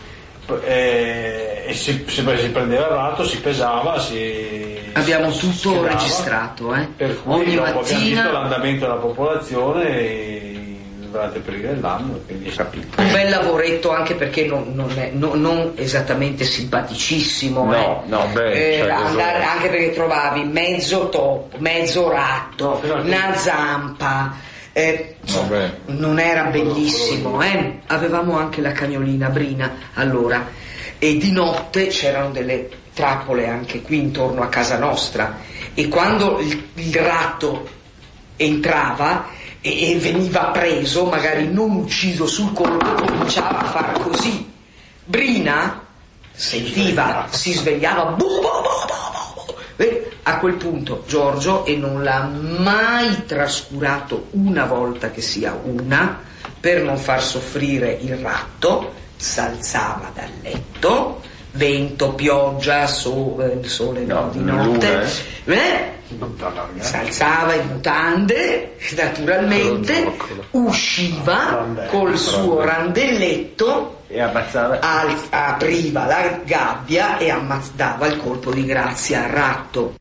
E, e si, si, si prendeva il ratto, si pesava, si abbiamo tutto schedava, registrato, eh? Per cui ogni dopo mattina abbiamo visto l'andamento della popolazione durante il periodo dell'anno, quindi capito. Un bel lavoretto, anche perché non, non è non, non esattamente simpaticissimo, no, eh? no, beh, eh, cioè, andare, anche perché trovavi mezzo topo, mezzo ratto, no, una zampa, Eh, Vabbè. non era bellissimo, eh? Avevamo anche la cagnolina Brina allora, e di notte c'erano delle trappole anche qui intorno a casa nostra, e quando il, il ratto entrava e, e veniva preso, magari non ucciso sul colpo, cominciava a far così. Brina sentiva, si svegliava, bu, bu, bu, bu, bu. E a quel punto Giorgio, e non l'ha mai trascurato una volta che sia una, per non far soffrire il ratto, s'alzava dal letto, vento, pioggia, sole, il sole no, di notte, eh? Si alzava in mutande, naturalmente, usciva col suo randelletto e abbassava, al, apriva la gabbia e ammaz- dava il colpo di grazia al ratto.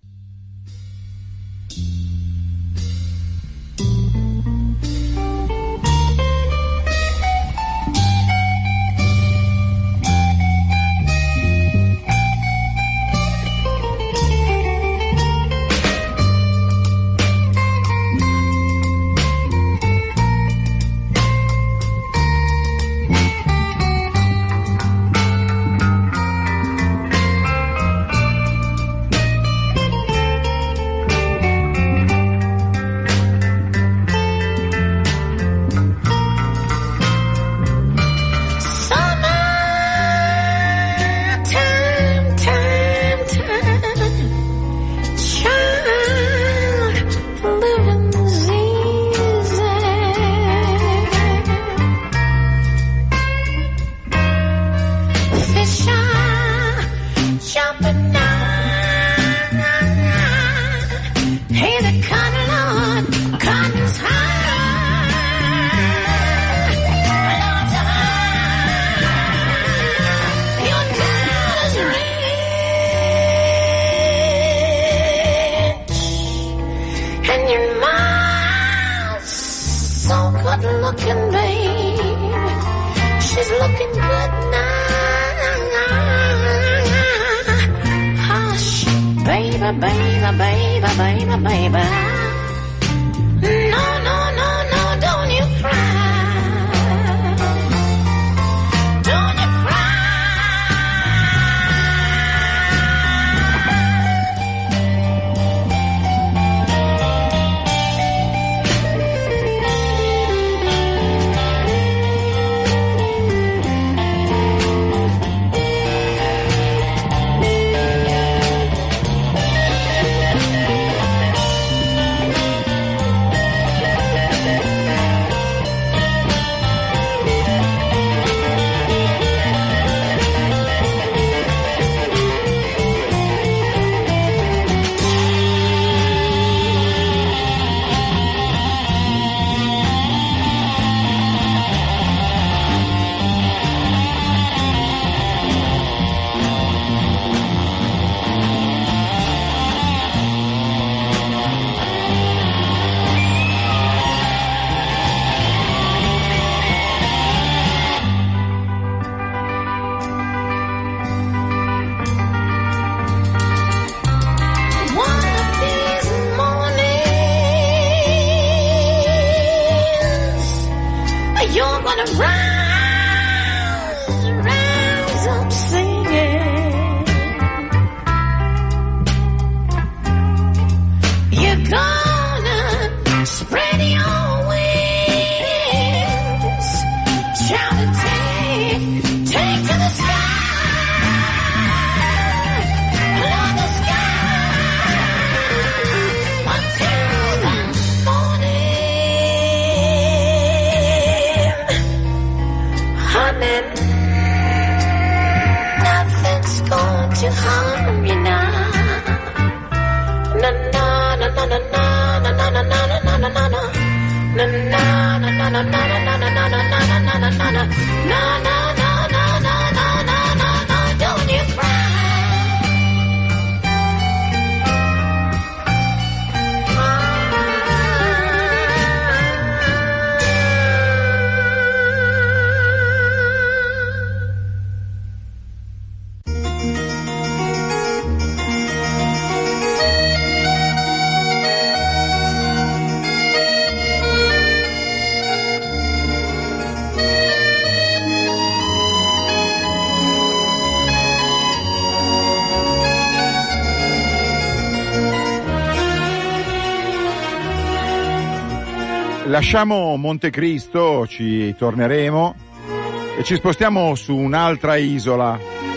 Lasciamo Montecristo, ci torneremo e ci spostiamo su un'altra isola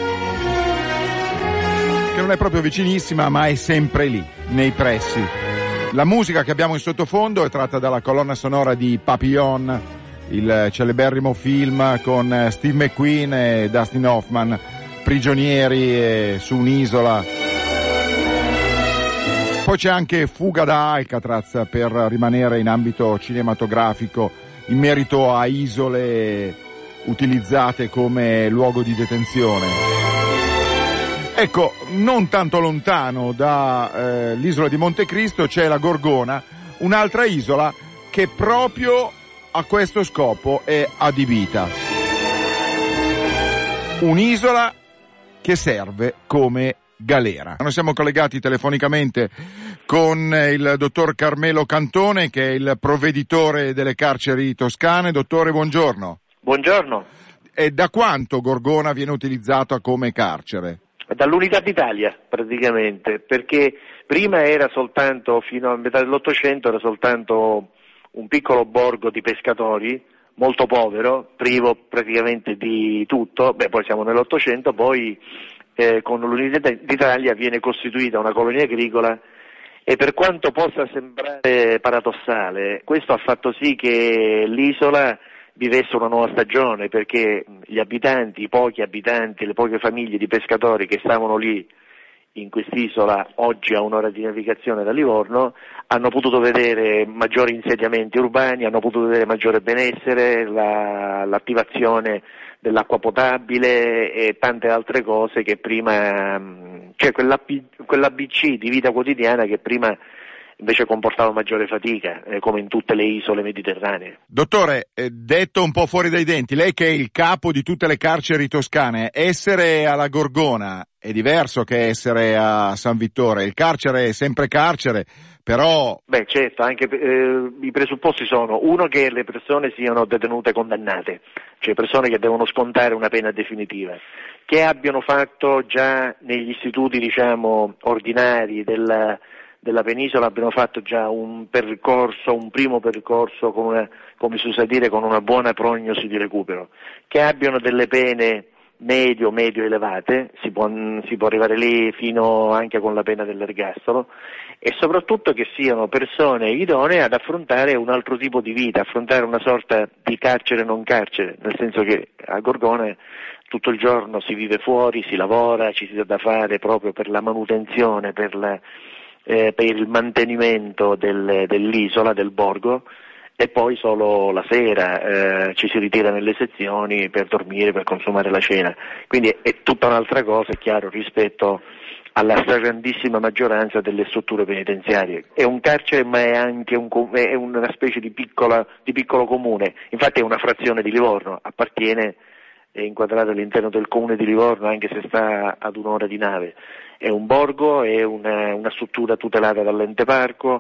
che non è proprio vicinissima, ma è sempre lì, nei pressi. La musica che abbiamo in sottofondo è tratta dalla colonna sonora di Papillon, il celeberrimo film con Steve McQueen e Dustin Hoffman, prigionieri su un'isola. Poi c'è anche Fuga da Alcatraz, per rimanere in ambito cinematografico, in merito a isole utilizzate come luogo di detenzione. Ecco, non tanto lontano dall'isola eh, di Montecristo c'è la Gorgona, un'altra isola che proprio a questo scopo è adibita. Un'isola che serve come galera. Noi siamo collegati telefonicamente con il dottor Carmelo Cantone, che è il provveditore delle carceri toscane. Dottore, buongiorno. Buongiorno. E da quanto Gorgona viene utilizzata come carcere? Dall'Unità d'Italia praticamente, perché prima era soltanto, fino a metà dell'Ottocento, era soltanto un piccolo borgo di pescatori, molto povero, privo praticamente di tutto. Beh, poi siamo nell'Ottocento, poi eh, con l'Unità d'Italia viene costituita una colonia agricola e, per quanto possa sembrare paradossale, questo ha fatto sì che l'isola vivesse una nuova stagione, perché gli abitanti, i pochi abitanti, le poche famiglie di pescatori che stavano lì in quest'isola, oggi a un'ora di navigazione da Livorno, hanno potuto vedere maggiori insediamenti urbani, hanno potuto vedere maggiore benessere, la, l'attivazione dell'acqua potabile e tante altre cose che prima, cioè quell'A B C di vita quotidiana che prima invece comportava maggiore fatica, eh, come in tutte le isole mediterranee. Dottore, eh, detto un po' fuori dai denti, lei che è il capo di tutte le carceri toscane, essere alla Gorgona è diverso che essere a San Vittore. Il carcere è sempre carcere, però... Beh, certo, anche eh, i presupposti sono, uno, che le persone siano detenute condannate, cioè persone che devono scontare una pena definitiva, che abbiano fatto già negli istituti, diciamo, ordinari della della penisola, abbiano fatto già un percorso, un primo percorso, con una, come si usa dire, con una buona prognosi di recupero, che abbiano delle pene medio, medio elevate, si può, si può arrivare lì fino anche con la pena dell'ergastolo, e soprattutto che siano persone idonee ad affrontare un altro tipo di vita, affrontare una sorta di carcere non carcere, nel senso che a Gorgona tutto il giorno si vive fuori, si lavora, ci si dà da fare proprio per la manutenzione, per la Eh, per il mantenimento del, dell'isola, del borgo, e poi solo la sera eh, ci si ritira nelle sezioni per dormire, per consumare la cena. Quindi è, è tutta un'altra cosa, è chiaro, rispetto alla stragrandissima maggioranza delle strutture penitenziarie. È un carcere, ma è anche un, è una specie di, piccola, di piccolo comune, infatti è una frazione di Livorno, appartiene, è inquadrato all'interno del comune di Livorno, anche se sta ad un'ora di nave. È un borgo, è una, una struttura tutelata dall'ente parco,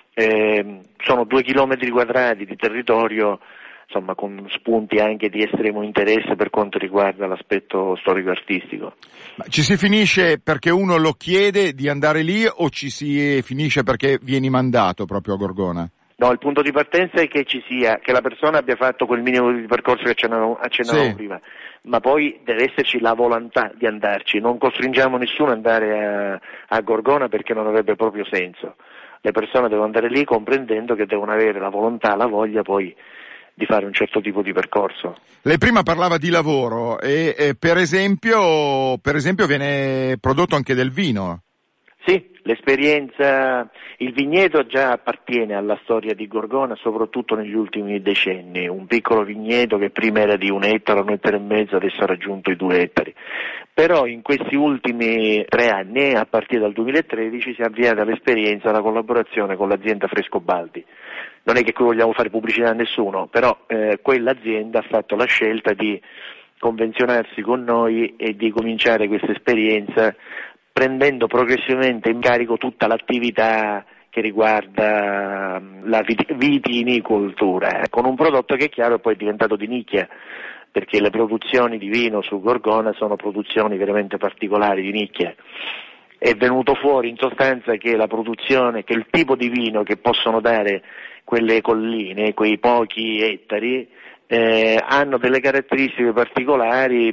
eh, sono due chilometri quadrati di territorio, insomma, con spunti anche di estremo interesse per quanto riguarda l'aspetto storico-artistico. Ma ci si finisce perché uno lo chiede di andare lì, o ci si finisce perché vieni mandato proprio a Gorgona? No, il punto di partenza è che ci sia, che la persona abbia fatto quel minimo di percorso che accennavo, accennavo sì. prima, ma poi deve esserci la volontà di andarci. Non costringiamo nessuno ad andare a, a Gorgona, perché non avrebbe proprio senso. Le persone devono andare lì comprendendo che devono avere la volontà, la voglia poi di fare un certo tipo di percorso. Lei prima parlava di lavoro e, e per esempio, per esempio viene prodotto anche del vino. Sì, l'esperienza, il vigneto già appartiene alla storia di Gorgona, soprattutto negli ultimi decenni. Un piccolo vigneto che prima era di un ettaro, un ettaro e mezzo, adesso ha raggiunto i due ettari. Però in questi ultimi tre anni, a partire dal duemilatredici, si è avviata l'esperienza, la collaborazione con l'azienda Frescobaldi. Non è che qui vogliamo fare pubblicità a nessuno, però eh, quell'azienda ha fatto la scelta di convenzionarsi con noi e di cominciare questa esperienza, prendendo progressivamente in carico tutta l'attività che riguarda la vitinicoltura, eh, con un prodotto che è chiaro poi è diventato di nicchia, perché le produzioni di vino su Gorgona sono produzioni veramente particolari, di nicchia, è venuto fuori in sostanza che la produzione, che il tipo di vino che possono dare quelle colline, quei pochi ettari, eh, hanno delle caratteristiche particolari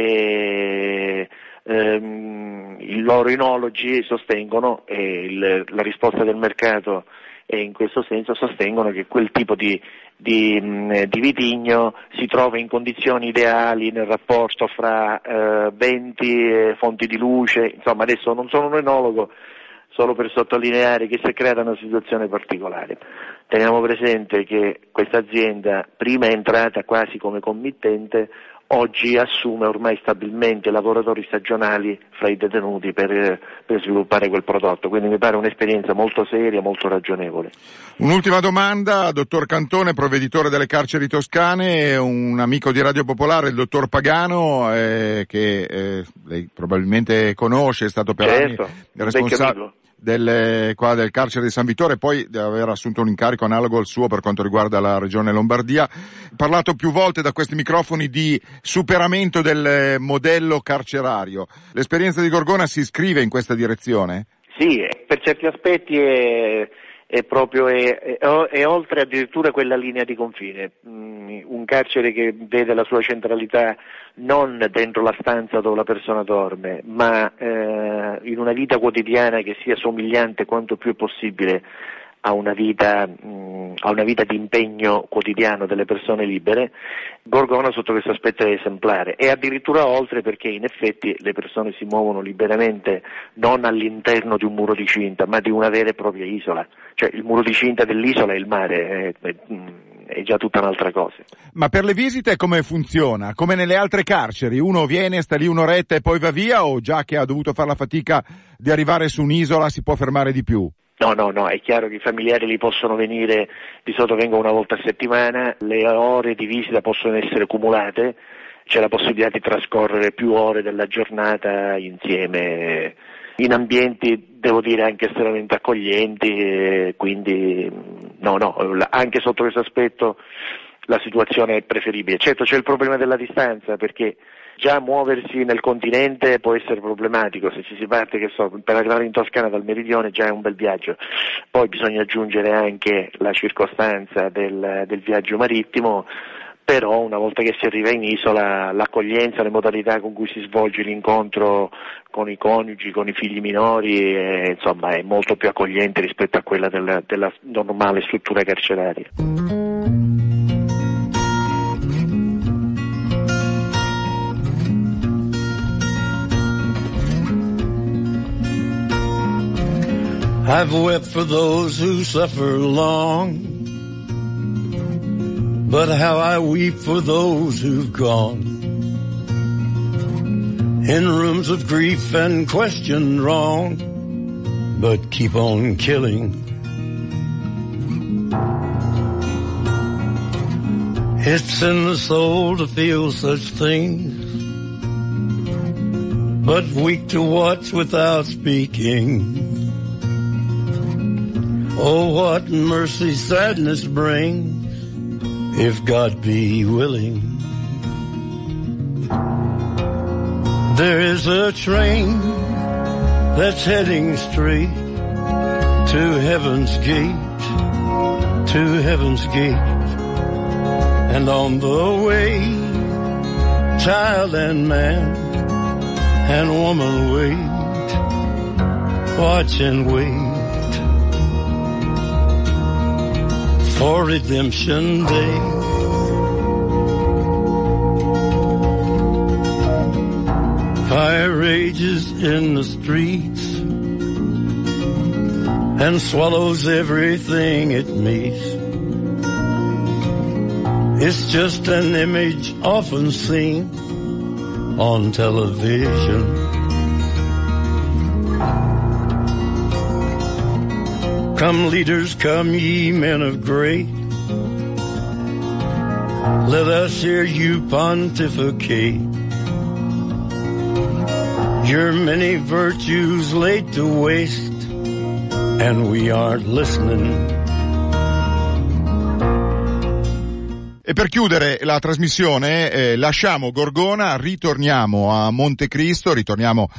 perché ehm, i loro enologi sostengono, e il, la risposta del mercato è in questo senso, sostengono che quel tipo di Di, di vitigno si trova in condizioni ideali nel rapporto fra eh, venti e fonti di luce. Insomma, adesso non sono un enologo, solo per sottolineare che si è creata una situazione particolare. Teniamo presente che questa azienda prima è entrata quasi come committente, oggi assume ormai stabilmente lavoratori stagionali fra i detenuti per, per sviluppare quel prodotto, quindi mi pare un'esperienza molto seria, molto ragionevole. Un'ultima domanda, dottor Cantone, provveditore delle carceri toscane, un amico di Radio Popolare, il dottor Pagano, eh, che eh, lei probabilmente conosce, è stato per certo, anni responsabile del, qua del carcere di San Vittore, poi di aver assunto un incarico analogo al suo per quanto riguarda la regione Lombardia. Ha parlato più volte da questi microfoni di superamento del modello carcerario. L'esperienza di Gorgona si iscrive in questa direzione? Sì, per certi aspetti è, è proprio è, è, è oltre addirittura quella linea di confine, mm, un carcere che vede la sua centralità non dentro la stanza dove la persona dorme, ma eh, in una vita quotidiana che sia somigliante quanto più è possibile a una vita mh, a una vita di impegno quotidiano delle persone libere. Gorgona sotto questo aspetto è esemplare, e addirittura oltre, perché in effetti le persone si muovono liberamente non all'interno di un muro di cinta, ma di una vera e propria isola, cioè il muro di cinta dell'isola è il mare, è, è, è già tutta un'altra cosa. Ma per le visite come funziona? Come nelle altre carceri? Uno viene, sta lì un'oretta e poi va via, o già che ha dovuto fare la fatica di arrivare su un'isola si può fermare di più? No, no, no, è chiaro che i familiari li possono venire, di solito vengono una volta a settimana, le ore di visita possono essere cumulate, c'è la possibilità di trascorrere più ore della giornata insieme, in ambienti, devo dire, anche estremamente accoglienti, quindi no, no, anche sotto questo aspetto la situazione è preferibile. Certo c'è il problema della distanza, perché già muoversi nel continente può essere problematico, se ci si parte, che so, per arrivare in Toscana dal meridione già è un bel viaggio, poi bisogna aggiungere anche la circostanza del, del viaggio marittimo, però una volta che si arriva in isola l'accoglienza, le modalità con cui si svolge l'incontro con i coniugi, con i figli minori, è, insomma, è molto più accogliente rispetto a quella della, della normale struttura carceraria. I've wept for those who suffer long, but how I weep for those who've gone in rooms of grief and questioned wrong, but keep on killing. It's in the soul to feel such things, but weak to watch without speaking. Oh, what mercy sadness brings, if God be willing. There is a train that's heading straight to heaven's gate, to heaven's gate. And on the way, child and man and woman wait, watch and wait for redemption day. Fire rages in the streets and swallows everything it meets. It's just an image often seen on television. Come leaders, come ye men of great, let us hear you pontificate. Your many virtues laid to waste, and we aren't listening. E per chiudere la trasmissione eh, lasciamo Gorgona, ritorniamo a Montecristo, ritorniamo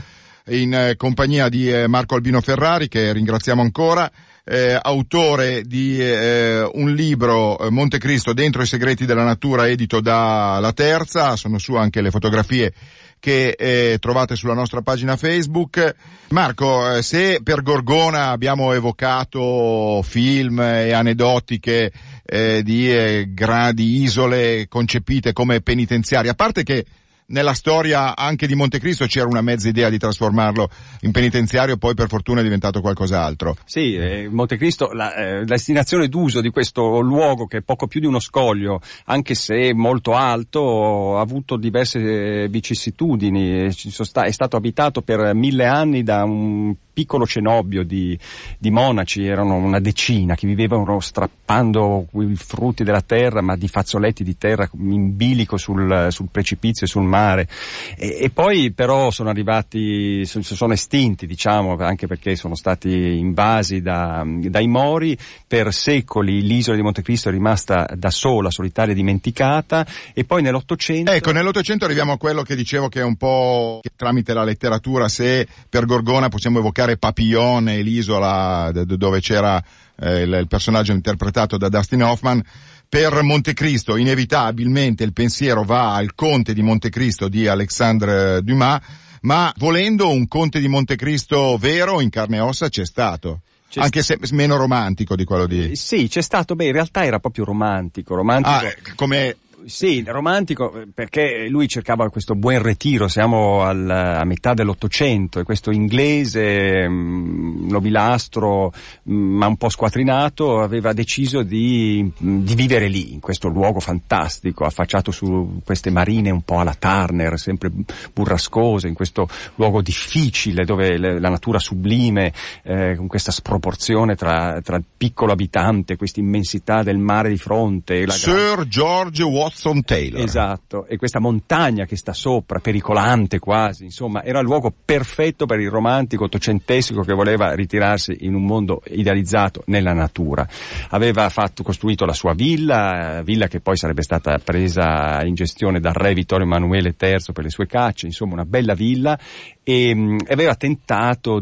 in eh, compagnia di eh, Marco Albino Ferrari, che ringraziamo ancora, eh, autore di eh, un libro, eh, Montecristo dentro i segreti della natura, edito da La Terza. Sono su anche le fotografie che eh, trovate sulla nostra pagina Facebook. Marco, eh, se per Gorgona abbiamo evocato film e aneddotiche eh, di eh, grandi isole concepite come penitenziarie, a parte che nella storia anche di Montecristo c'era una mezza idea di trasformarlo in penitenziario, poi per fortuna è diventato qualcos'altro. Sì, eh, Montecristo, la, eh, la destinazione d'uso di questo luogo, che è poco più di uno scoglio, anche se molto alto, ha avuto diverse eh, vicissitudini. Ci sono sta- è stato abitato per mille anni da un piccolo cenobio di, di monaci, erano una decina che vivevano strappando i frutti della terra, ma di fazzoletti di terra in bilico sul, sul precipizio e sul mare. E, e poi però sono arrivati, sono, sono estinti, diciamo, anche perché sono stati invasi da, dai Mori. Per secoli l'isola di Montecristo è rimasta da sola, solitaria, dimenticata, e poi nell'Ottocento... Ecco, nell'Ottocento arriviamo a quello che dicevo, che è un po' che tramite la letteratura, se per Gorgona possiamo evocare Papillon e l'isola dove c'era eh, il, il personaggio interpretato da Dustin Hoffman, per Montecristo inevitabilmente il pensiero va al Conte di Montecristo di Alexandre Dumas, ma volendo un Conte di Montecristo vero, in carne e ossa, c'è stato. C'è anche se meno romantico di quello di... Sì, c'è stato, beh, in realtà era proprio romantico, romantico... Ah, come... Sì, romantico, perché lui cercava questo buon ritiro. Siamo al, a metà dell'Ottocento, e questo inglese mh, nobilastro, mh, ma un po' squatrinato, aveva deciso di, di vivere lì, in questo luogo fantastico, affacciato su queste marine un po' alla Turner, sempre burrascose, in questo luogo difficile dove le, la natura sublime, eh, con questa sproporzione tra, tra il piccolo abitante, questa immensità del mare di fronte. La Sir gran... George Watson Taylor. Esatto, e questa montagna che sta sopra, pericolante quasi, insomma, era il luogo perfetto per il romantico ottocentesco che voleva ritirarsi in un mondo idealizzato nella natura. Aveva fatto, costruito la sua villa, villa che poi sarebbe stata presa in gestione dal re Vittorio Emanuele terzo per le sue cacce, insomma una bella villa, e mh, aveva tentato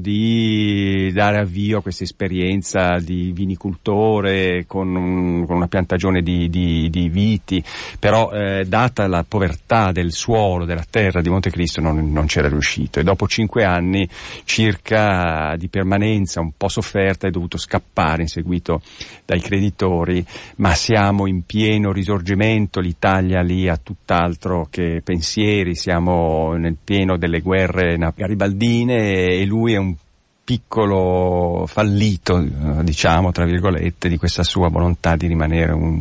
di dare avvio a questa esperienza di vinicoltore con, un, con una piantagione di, di, di viti, però eh, data la povertà del suolo, della terra di Montecristo, non, non c'era riuscito, e dopo cinque anni circa di permanenza un po' sofferta è dovuto scappare, inseguito dai creditori. Ma siamo in pieno risorgimento, l'Italia lì ha tutt'altro che pensieri, siamo nel pieno delle guerre garibaldine, e lui è un piccolo fallito, diciamo, tra virgolette, di questa sua volontà di rimanere un,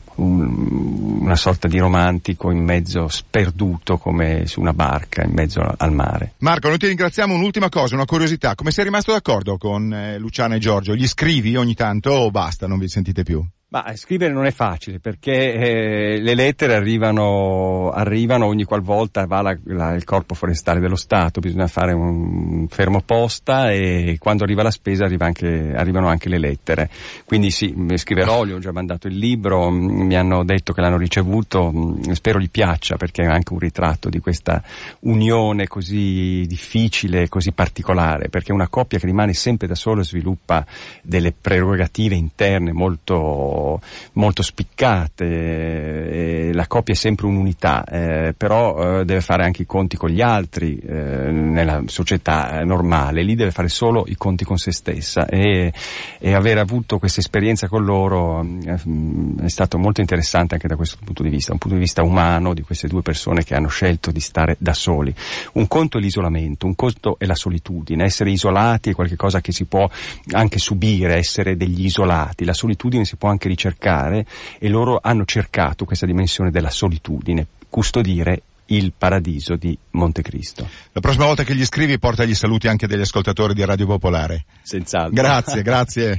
un, una sorta di romantico in mezzo, sperduto come su una barca in mezzo al mare. Marco, noi ti ringraziamo. Un'ultima cosa, una curiosità: come sei rimasto d'accordo con eh, Luciana e Giorgio? Gli scrivi ogni tanto o basta, non vi sentite più? Ma scrivere non è facile, perché eh, le lettere arrivano arrivano ogni qualvolta va la, la, il corpo forestale dello Stato, bisogna fare un fermo posta, e quando arriva la spesa arriva anche, arrivano anche le lettere. Quindi sì, scriverò, gli ho già mandato il libro, mi hanno detto che l'hanno ricevuto, spero gli piaccia, perché è anche un ritratto di questa unione così difficile, così particolare, perché una coppia che rimane sempre da sola sviluppa delle prerogative interne molto molto spiccate, e la coppia è sempre un'unità, eh, però eh, deve fare anche i conti con gli altri, eh, nella società normale, lì deve fare solo i conti con se stessa, e, e aver avuto questa esperienza con loro eh, è stato molto interessante anche da questo punto di vista, un punto di vista umano, di queste due persone che hanno scelto di stare da soli. Un conto è l'isolamento, un conto è la solitudine, essere isolati è qualcosa che si può anche subire, essere degli isolati, la solitudine si può anche ricercare, e loro hanno cercato questa dimensione della solitudine, custodire il paradiso di Montecristo. La prossima volta che gli scrivi portagli saluti anche degli ascoltatori di Radio Popolare. Senz'altro. Grazie, grazie.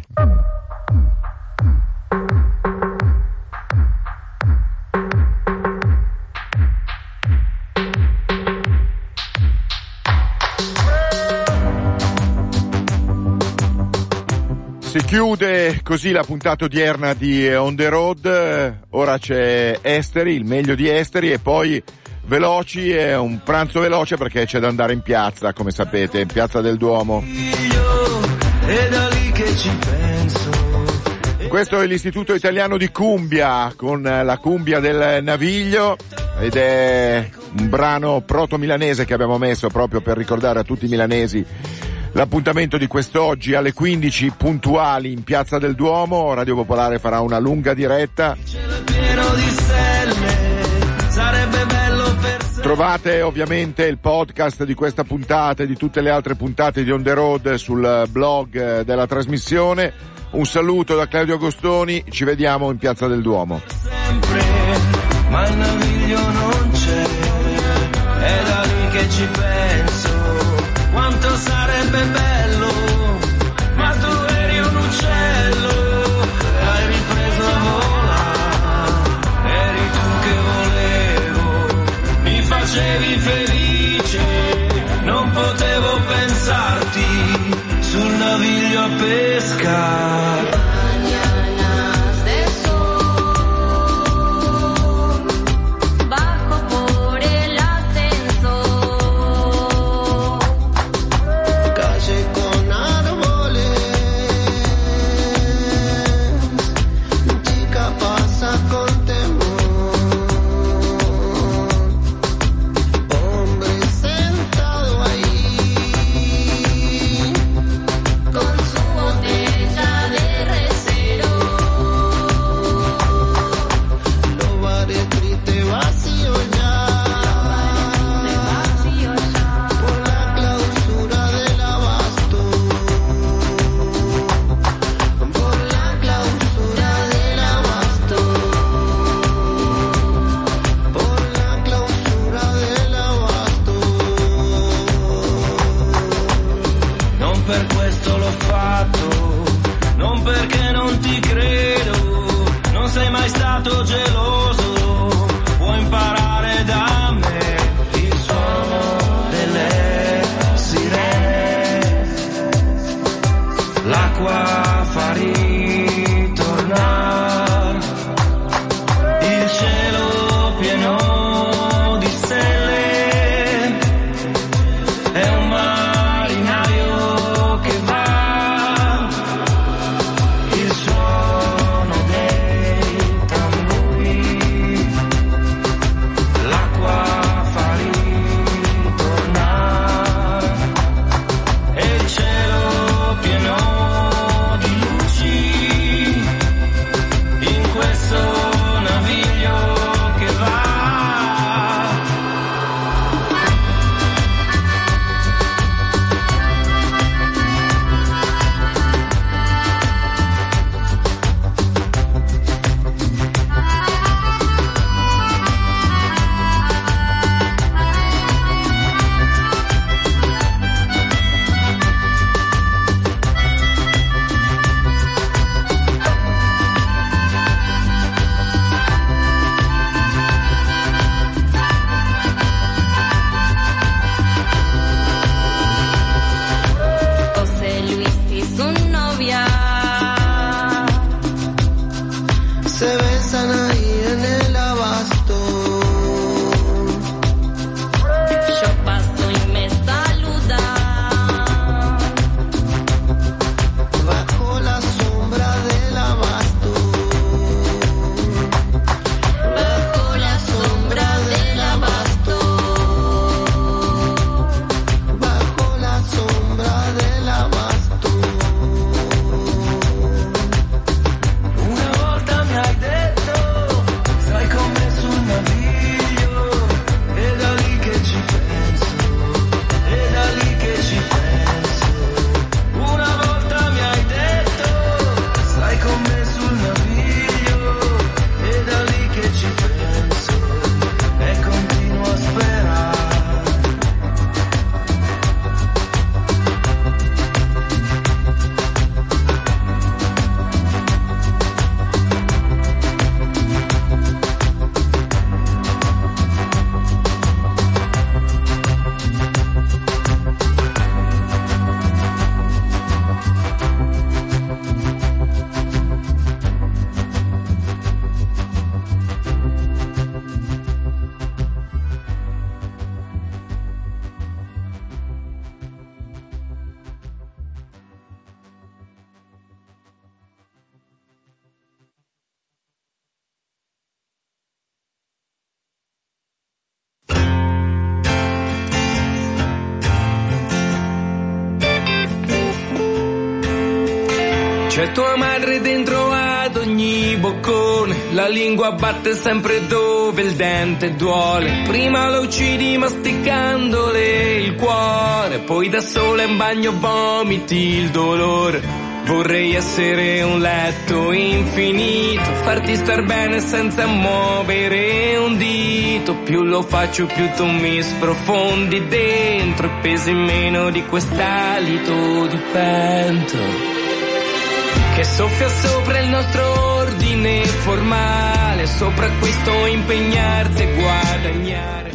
Si chiude così la puntata odierna di On The Road. Ora c'è Esteri, il meglio di Esteri, e poi veloci e un pranzo veloce perché c'è da andare in piazza, come sapete, in Piazza del Duomo. È da lì che ci penso. Questo è l'Istituto Italiano di Cumbia con la cumbia del Naviglio ed è un brano proto-milanese che abbiamo messo proprio per ricordare a tutti i milanesi l'appuntamento di quest'oggi alle quindici puntuali in Piazza del Duomo. Radio Popolare farà una lunga diretta. Trovate ovviamente il podcast di questa puntata e di tutte le altre puntate di On The Road sul blog della trasmissione. Un saluto da Claudio Agostoni, ci vediamo in Piazza del Duomo. Sempre, ma il Naviglio non c'è, è da lì che ci penso, quanto sarebbe bello, ma tu eri un uccello, hai ripreso a volare, eri tu che volevo, mi facevi felice, non potevo pensarti, sul Naviglio a pesca. Una volta mi hai detto C'è tua madre dentro ad ogni boccone, la lingua batte sempre dove il dente duole. Prima lo uccidi masticandole il cuore, poi da sola in bagno vomiti il dolore. Vorrei essere un letto infinito, farti star bene senza muovere un dito. Più lo faccio più tu mi sprofondi dentro e pesi meno di quest'alito di vento che soffia sopra il nostro ordine formale, sopra questo impegnarti e guadagnare.